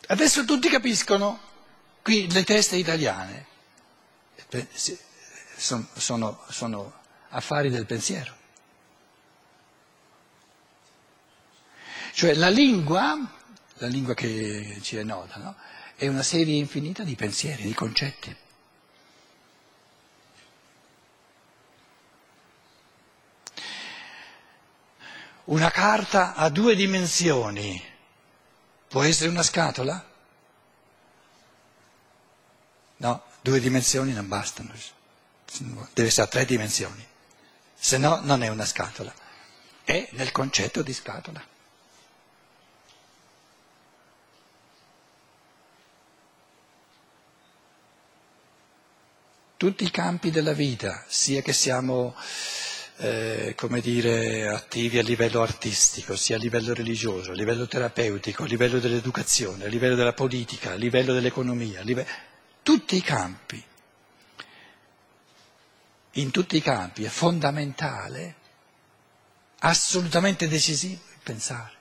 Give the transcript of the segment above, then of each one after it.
Adesso tutti capiscono, qui le teste italiane sono affari del pensiero. Cioè la lingua che ci è nota, no? È una serie infinita di pensieri, di concetti. Una carta a 2 dimensioni può essere una scatola? No, 2 dimensioni non bastano, deve essere a 3 dimensioni, se no non è una scatola, è nel concetto di scatola. Tutti i campi della vita, sia che siamo attivi a livello artistico, sia a livello religioso, a livello terapeutico, a livello dell'educazione, a livello della politica, a livello dell'economia, tutti i campi, in tutti i campi è fondamentale, assolutamente decisivo il pensare.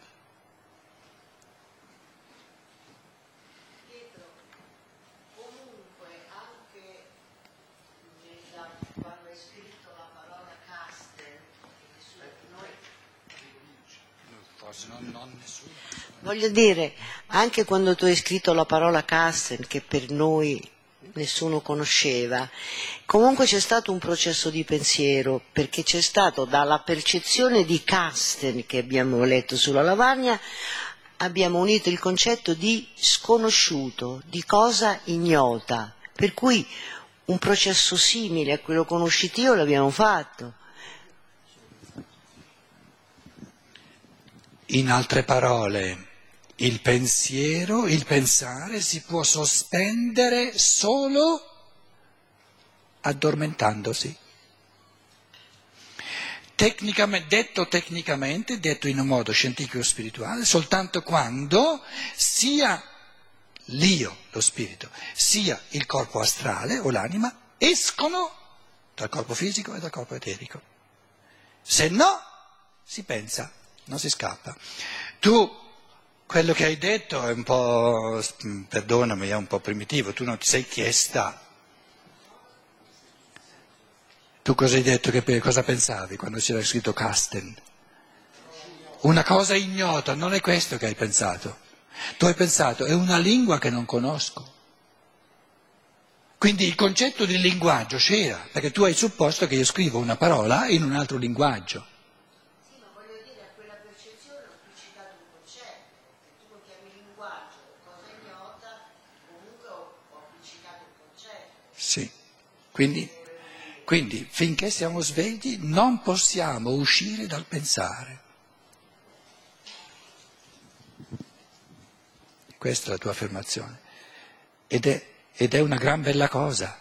Quando hai scritto la parola Casten, voglio dire, anche quando tu hai scritto la parola Casten, che per noi nessuno conosceva, comunque c'è stato un processo di pensiero, perché c'è stato dalla percezione di Casten che abbiamo letto sulla lavagna, abbiamo unito il concetto di sconosciuto, di cosa ignota, per cui un processo simile a quello conoscitivo l'abbiamo fatto. In altre parole, il pensare si può sospendere solo addormentandosi. Tecnicamente, detto in un modo scientifico e spirituale, soltanto quando sia l'io, lo spirito, sia il corpo astrale o l'anima escono dal corpo fisico e dal corpo eterico. Se no, si pensa, non si scappa. Tu, quello che hai detto è un po', perdonami, è un po' primitivo, tu non ti sei chiesta. Tu cosa hai detto, cosa pensavi quando c'era scritto Casten? Una cosa ignota, non è questo che hai pensato. Tu hai pensato, è una lingua che non conosco. Quindi il concetto di linguaggio c'era, perché tu hai supposto che io scrivo una parola in un altro linguaggio. Sì, ma voglio dire, a quella percezione ho appiccicato un concetto, che tu lo chiami linguaggio, cosa ignota, comunque ho appiccicato un concetto. Sì, quindi finché siamo svegli non possiamo uscire dal pensare. Questa è la tua affermazione. Ed è una gran bella cosa.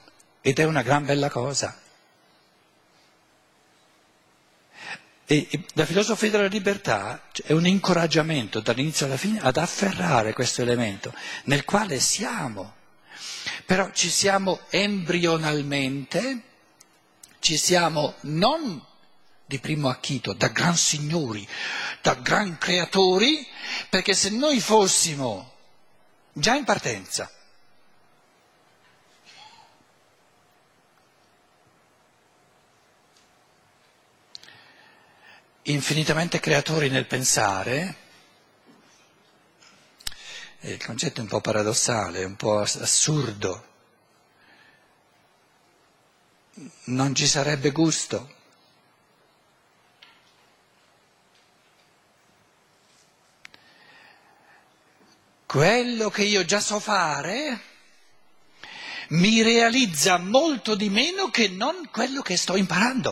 E la filosofia della libertà è un incoraggiamento dall'inizio alla fine ad afferrare questo elemento nel quale siamo. Però ci siamo embrionalmente, ci siamo non di primo acchito, da gran signori, da gran creatori, perché se noi fossimo già in partenza, infinitamente creatori nel pensare, il concetto è un po' paradossale, un po' assurdo, non ci sarebbe gusto. Quello che io già so fare mi realizza molto di meno che non quello che sto imparando.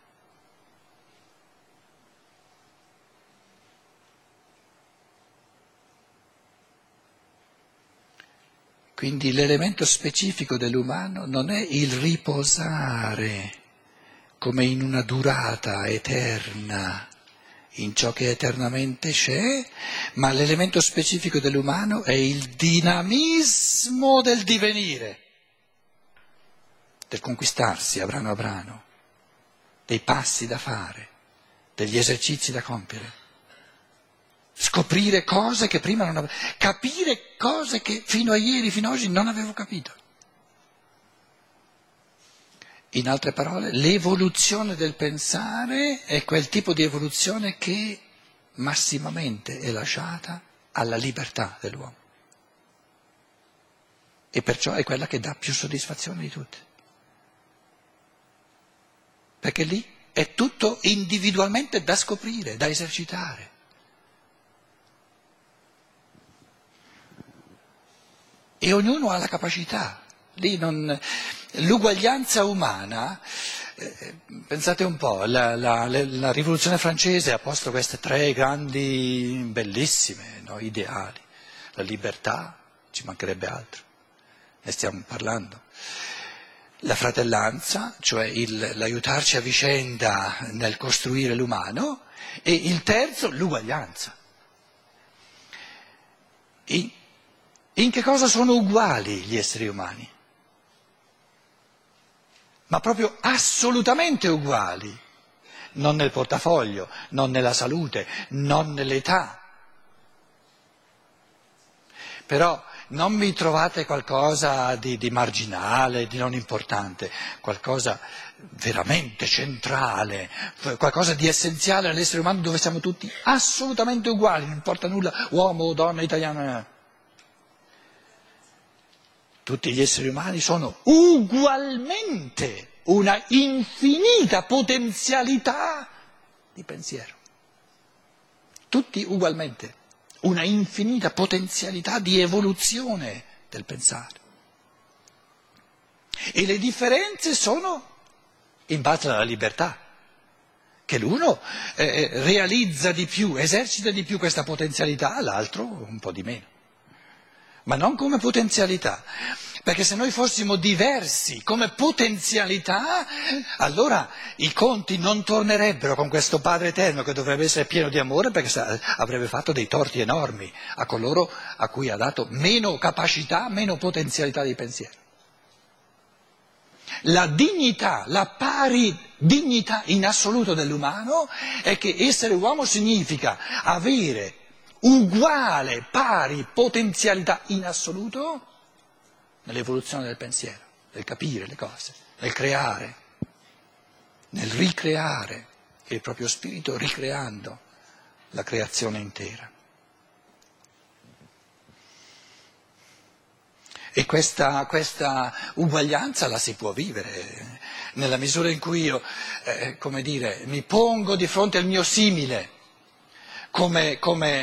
Quindi l'elemento specifico dell'umano non è il riposare come in una durata eterna, in ciò che eternamente c'è, ma l'elemento specifico dell'umano è il dinamismo del divenire, del conquistarsi a brano, dei passi da fare, degli esercizi da compiere. scoprire cose che prima non avevo, capire cose che fino a ieri, fino ad oggi non avevo capito. In altre parole, l'evoluzione del pensare è quel tipo di evoluzione che massimamente è lasciata alla libertà dell'uomo. E perciò è quella che dà più soddisfazione di tutte. Perché lì è tutto individualmente da scoprire, da esercitare. E ognuno ha la capacità. Lì l'uguaglianza umana, pensate un po', la rivoluzione francese ha posto queste tre grandi, bellissime, no, ideali. La libertà, ci mancherebbe altro, ne stiamo parlando. La fratellanza, cioè l'aiutarci a vicenda nel costruire l'umano, e il terzo, l'uguaglianza. In che cosa sono uguali gli esseri umani? Ma proprio assolutamente uguali, non nel portafoglio, non nella salute, non nell'età. Però non mi trovate qualcosa di marginale, di non importante, qualcosa veramente centrale, qualcosa di essenziale all'essere umano dove siamo tutti assolutamente uguali, non importa nulla, uomo o donna, italiano. Tutti gli esseri umani sono ugualmente una infinita potenzialità di pensiero. Tutti ugualmente, una infinita potenzialità di evoluzione del pensare. E le differenze sono in base alla libertà, che l'uno realizza di più, esercita di più questa potenzialità, l'altro un po' di meno. Ma non come potenzialità, perché se noi fossimo diversi come potenzialità, allora i conti non tornerebbero con questo Padre Eterno che dovrebbe essere pieno di amore, perché avrebbe fatto dei torti enormi a coloro a cui ha dato meno capacità, meno potenzialità di pensiero. La dignità, la pari dignità in assoluto dell'umano è che essere uomo significa avere uguale, pari potenzialità in assoluto nell'evoluzione del pensiero, nel capire le cose, nel creare, nel ricreare il proprio spirito ricreando la creazione intera. E questa uguaglianza la si può vivere nella misura in cui io, mi pongo di fronte al mio simile, come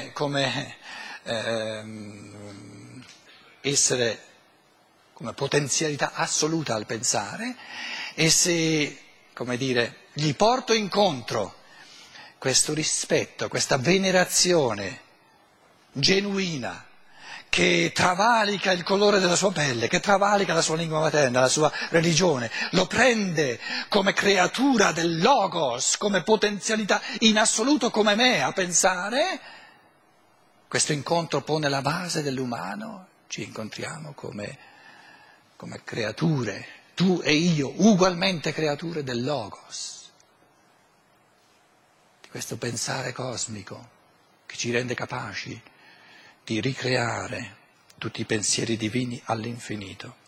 essere come potenzialità assoluta al pensare, e se, gli porto incontro questo rispetto, questa venerazione genuina che travalica il colore della sua pelle, che travalica la sua lingua materna, la sua religione, lo prende come creatura del Logos, come potenzialità in assoluto come me a pensare, questo incontro pone la base dell'umano, ci incontriamo come creature, tu e io, ugualmente creature del Logos, di questo pensare cosmico che ci rende capaci di ricreare tutti i pensieri divini all'infinito.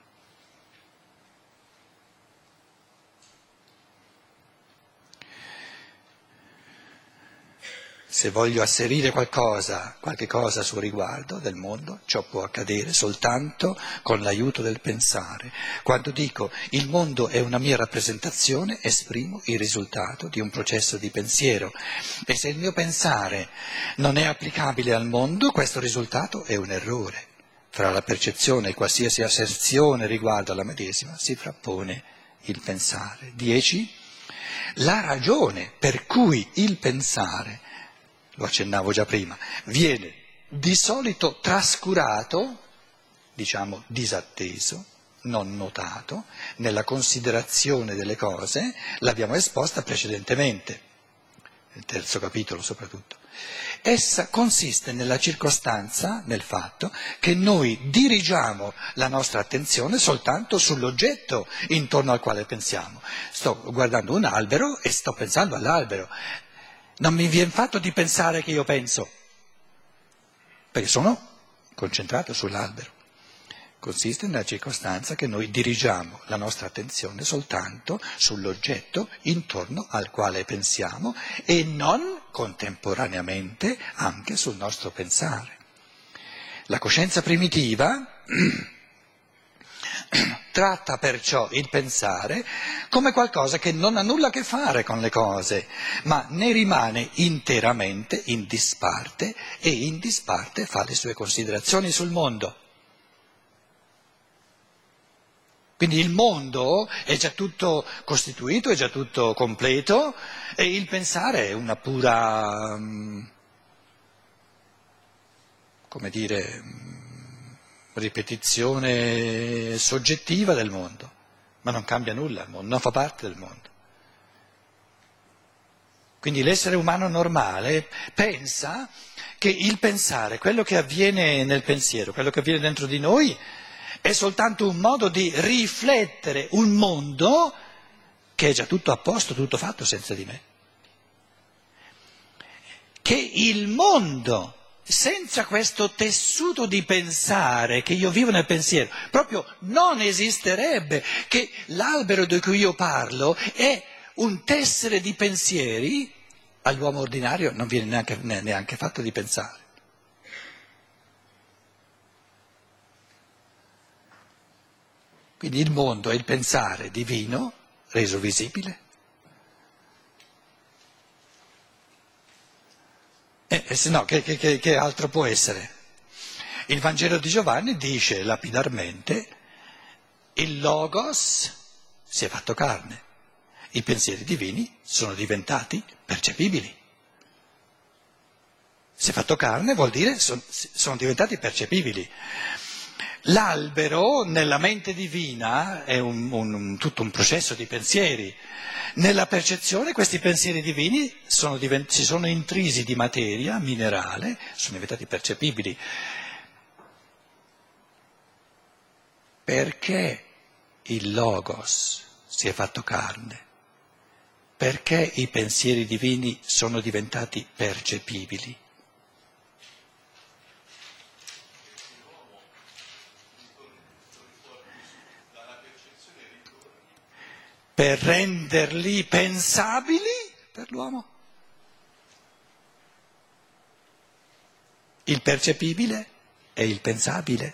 Se voglio asserire qualche cosa a suo riguardo del mondo, ciò può accadere soltanto con l'aiuto del pensare. Quando dico il mondo è una mia rappresentazione, esprimo il risultato di un processo di pensiero. E se il mio pensare non è applicabile al mondo, questo risultato è un errore. Fra la percezione e qualsiasi asserzione riguardo alla medesima si frappone il pensare. 10. La ragione per cui il pensare, lo accennavo già prima, viene di solito trascurato, disatteso, non notato, nella considerazione delle cose, l'abbiamo esposta precedentemente, nel terzo capitolo soprattutto. Essa consiste nella circostanza, nel fatto, che noi dirigiamo la nostra attenzione soltanto sull'oggetto intorno al quale pensiamo. Sto guardando un albero e sto pensando all'albero. Non mi viene fatto di pensare che io penso, perché sono concentrato sull'albero. Consiste nella circostanza che noi dirigiamo la nostra attenzione soltanto sull'oggetto intorno al quale pensiamo e non contemporaneamente anche sul nostro pensare. La coscienza primitiva tratta perciò il pensare come qualcosa che non ha nulla a che fare con le cose, ma ne rimane interamente in disparte e in disparte fa le sue considerazioni sul mondo. Quindi il mondo è già tutto costituito, è già tutto completo e il pensare è una pura, come dire, ripetizione soggettiva del mondo, ma non cambia nulla il mondo, non fa parte del mondo. Quindi l'essere umano normale pensa che il pensare, quello che avviene nel pensiero, quello che avviene dentro di noi, è soltanto un modo di riflettere un mondo che è già tutto a posto, tutto fatto senza di me. Che il mondo, senza questo tessuto di pensare che io vivo nel pensiero, proprio non esisterebbe, che l'albero di cui io parlo è un tessere di pensieri, all'uomo ordinario non viene neanche fatto di pensare. Quindi il mondo è il pensare divino reso visibile. Se no, che altro può essere? Il Vangelo di Giovanni dice lapidarmente: il Logos si è fatto carne, i pensieri divini sono diventati percepibili. Si è fatto carne vuol dire sono diventati percepibili. L'albero nella mente divina è tutto un processo di pensieri. Nella percezione questi pensieri divini si sono intrisi di materia minerale, sono diventati percepibili. Perché il Logos si è fatto carne? Perché i pensieri divini sono diventati percepibili? Per renderli pensabili per l'uomo. Il percepibile è il pensabile.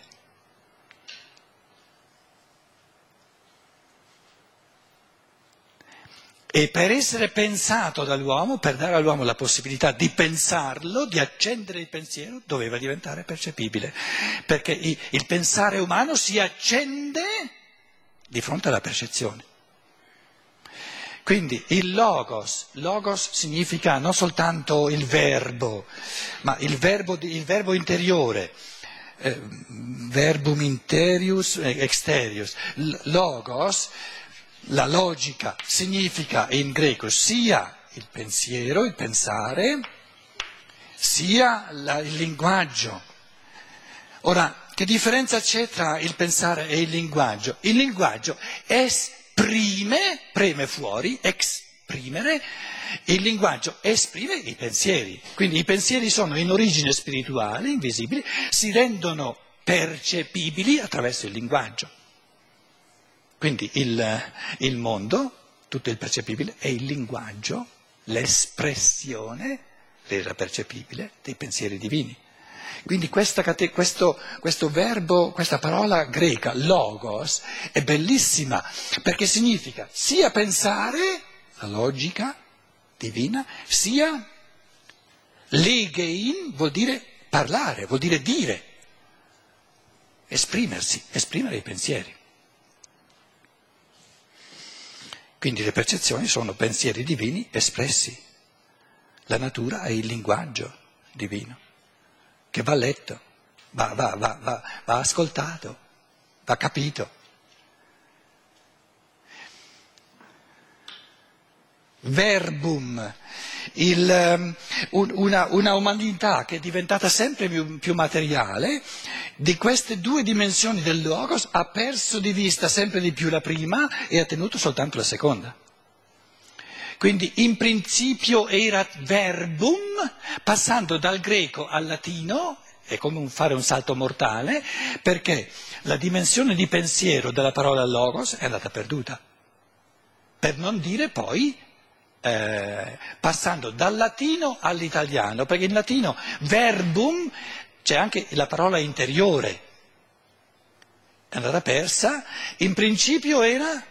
E per essere pensato dall'uomo, per dare all'uomo la possibilità di pensarlo, di accendere il pensiero, doveva diventare percepibile. Perché il pensare umano si accende di fronte alla percezione. Quindi il logos significa non soltanto il verbo, ma il verbo interiore, verbum interius exterius. Logos, la logica, significa in greco sia il pensiero, il pensare, sia il linguaggio. Ora, che differenza c'è tra il pensare e il linguaggio? Il linguaggio preme fuori, esprimere, il linguaggio esprime i pensieri. Quindi i pensieri sono in origine spirituale, invisibili, si rendono percepibili attraverso il linguaggio. Quindi il mondo, tutto il percepibile, è il linguaggio, l'espressione resa percepibile dei pensieri divini. Quindi questo verbo, questa parola greca, logos, è bellissima, perché significa sia pensare, la logica divina, sia legein, vuol dire parlare, vuol dire dire, esprimersi, esprimere i pensieri. Quindi le percezioni sono pensieri divini espressi. La natura è il linguaggio divino, che va letto, va ascoltato, va capito. Verbum, una umanità che è diventata sempre più materiale, di queste due dimensioni del logos ha perso di vista sempre di più la prima e ha tenuto soltanto la seconda. Quindi in principio era verbum, passando dal greco al latino, è come fare un salto mortale, perché la dimensione di pensiero della parola logos è andata perduta. Per non dire poi, passando dal latino all'italiano, perché in latino verbum c'è anche la parola interiore, è andata persa, in principio era...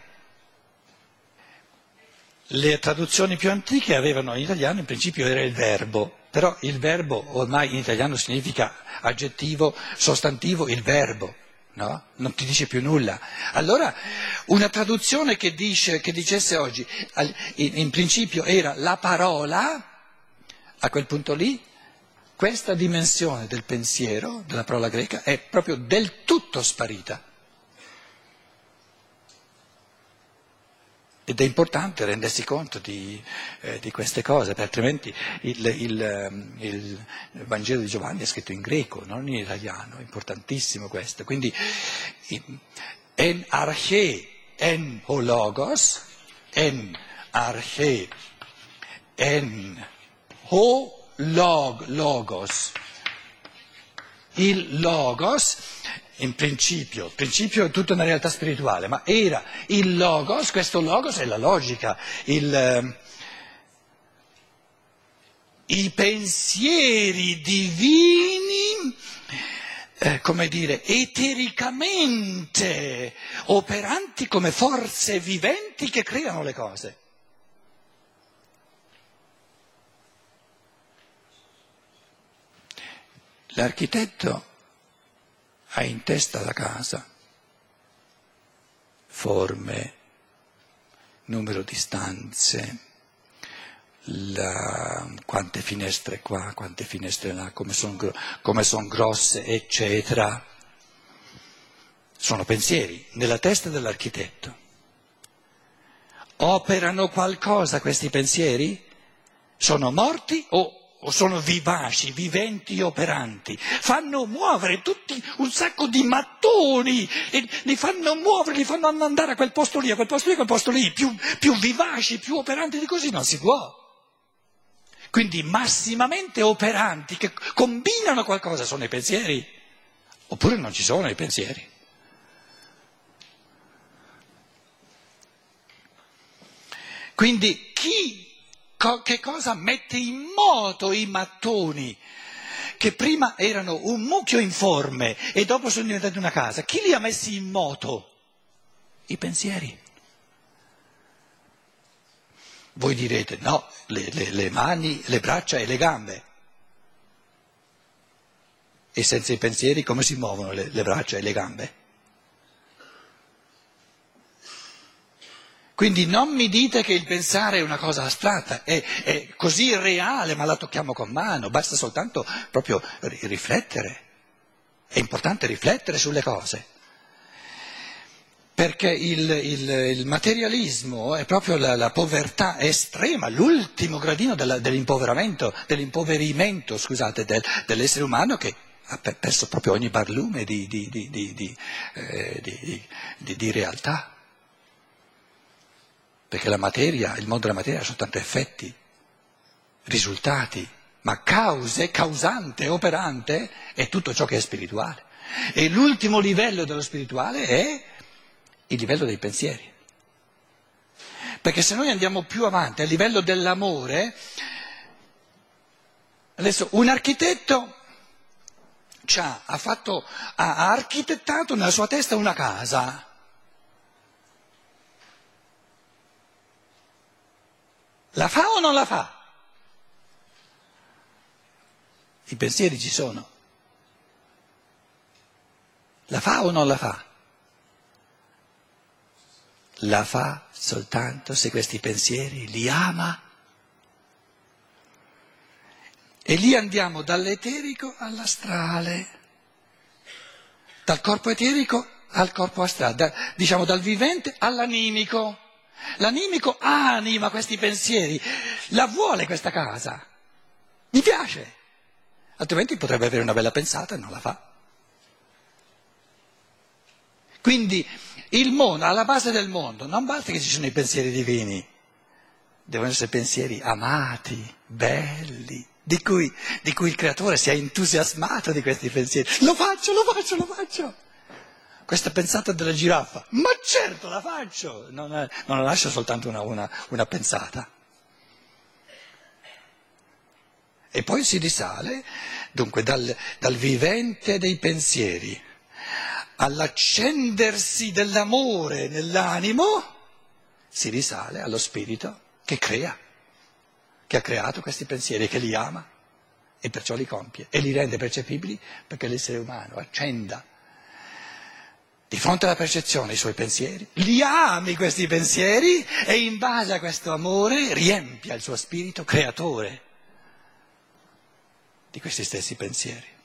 Le traduzioni più antiche avevano in italiano, in principio era il verbo, però il verbo ormai in italiano significa aggettivo, sostantivo, il verbo, no? Non ti dice più nulla. Allora una traduzione che dicesse oggi, in principio era la parola, a quel punto lì, questa dimensione del pensiero, della parola greca, è proprio del tutto sparita. Ed è importante rendersi conto di queste cose, perché altrimenti il Vangelo di Giovanni è scritto in greco, non in italiano, è importantissimo questo. Quindi en arche en ho logos, en arche en ho logos. Il logos, in principio è tutta una realtà spirituale, ma era il logos, questo logos è la logica, i pensieri divini, come dire, etericamente operanti come forze viventi che creano le cose. L'architetto ha in testa la casa, forme, numero di stanze, quante finestre qua, quante finestre là, come son grosse, eccetera. Sono pensieri nella testa dell'architetto. Operano qualcosa questi pensieri? Sono morti o sono vivaci, viventi, operanti, fanno muovere tutti un sacco di mattoni, e li fanno muovere, li fanno andare a quel posto lì, a quel posto lì, a quel posto lì, più vivaci, più operanti di così non si può. Quindi massimamente operanti, che combinano qualcosa, sono i pensieri, oppure non ci sono i pensieri. Quindi che cosa mette in moto i mattoni, che prima erano un mucchio informe e dopo sono diventati una casa? Chi li ha messi in moto? I pensieri. Voi direte, no, le mani, le braccia e le gambe. E senza i pensieri come si muovono le braccia e le gambe? Quindi non mi dite che il pensare è una cosa astratta, è così reale, ma la tocchiamo con mano, basta soltanto proprio riflettere. È importante riflettere sulle cose, perché il materialismo è proprio la povertà estrema, l'ultimo gradino dell'impoverimento, scusate, dell'essere umano, che ha perso proprio ogni barlume di realtà. Perché la materia, il mondo della materia ha soltanto effetti, risultati, ma cause, causante, operante è tutto ciò che è spirituale. E l'ultimo livello dello spirituale è il livello dei pensieri. Perché se noi andiamo più avanti a livello dell'amore, adesso un architetto ha architettato nella sua testa una casa. La fa o non la fa? I pensieri ci sono. La fa o non la fa? La fa soltanto se questi pensieri li ama. E lì andiamo dall'eterico all'astrale, dal corpo eterico al corpo astrale, diciamo dal vivente all'animico. L'animico anima questi pensieri, la vuole questa casa, gli piace, altrimenti potrebbe avere una bella pensata e non la fa. Quindi il mondo, alla base del mondo, non basta che ci sono i pensieri divini, devono essere pensieri amati, belli, di cui il creatore si è entusiasmato di questi pensieri. Lo faccio. Questa pensata della giraffa, ma certo la faccio, non la lascio soltanto una pensata. E poi si risale, dunque, dal vivente dei pensieri all'accendersi dell'amore nell'animo, si risale allo spirito che crea, che ha creato questi pensieri, che li ama e perciò li compie e li rende percepibili perché l'essere umano accenda di fronte alla percezione i suoi pensieri, li ami questi pensieri e in base a questo amore riempia il suo spirito creatore di questi stessi pensieri.